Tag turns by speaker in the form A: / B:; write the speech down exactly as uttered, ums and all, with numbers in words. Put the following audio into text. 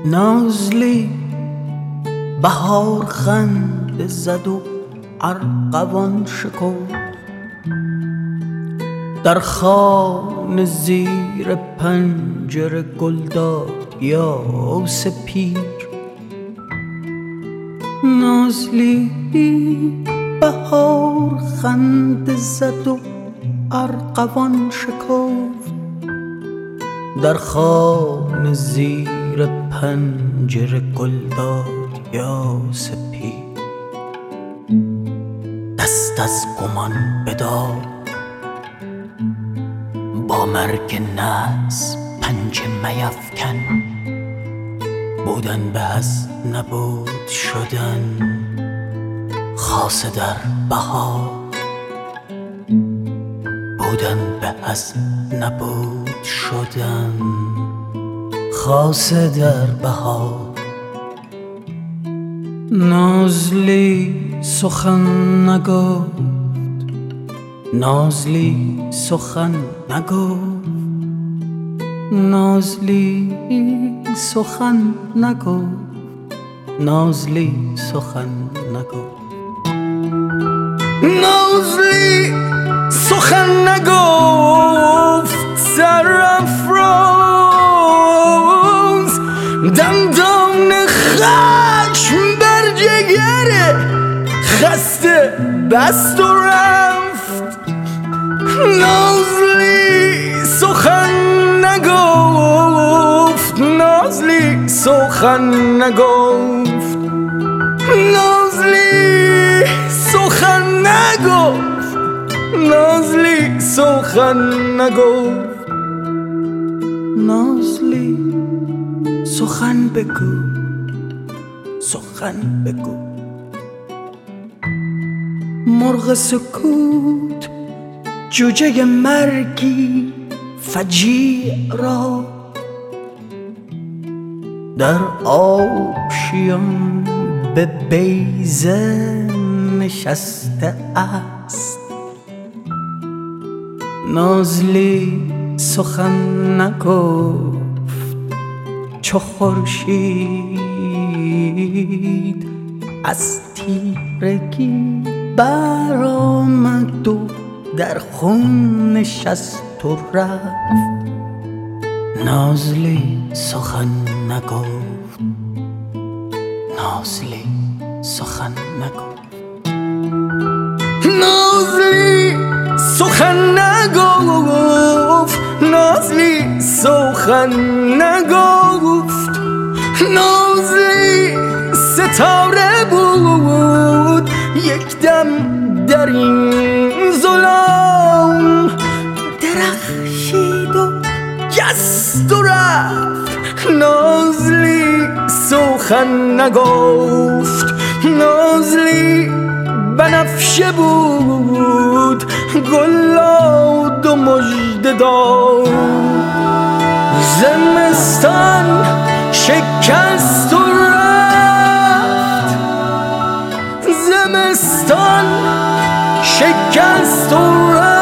A: نازلی بهار خنده زد و ارغوان شکفت، در خانه زیر پنجره گل داد یاس پیر. نازلی بهار خنده زد و ارغوان شکفت، در خانه زیر پنجره گل داد یاس پیر. دست از گمان بدار با مرگ ناز پنجه میفکن، بودن به از نبود شدن خاصه در بهار. بودن به از نبود شدن خاصه در بهار. نازلی سخن نگفت، نازلی سخن نگفت، نازلی سخن نگفت، نازلی سخن نگفت، نازلی سخن نگفت. سرافراز دندان خشم بر جگر خسته بست و رفت. نازلی سخن نگفت، نازلی سخن نگفت، نازلی سخن نگفت، نازلی سخن نگفت. نازلی سخن بگو، سخن بگو. مرغ سکوت جوجه مرگی فجیع را در آشیان به بیضه نشسته است. نازلی سخن نگفت چو خورشید از تیرگی برآمد و در خون نشست و رفت. نازلی سخن نگفت، نازلی سخن نگفت، نازلی سخن نگفت، نازلی سخن نگفت. نازلی ستاره بود یک دم در این ظلام، درخشید و جست و رفت. نازلی سخن نگفت، نازلی بنفشه بود گلاد و مژده داد. زمستان شکست و رفت، زمستان شکست و رفت.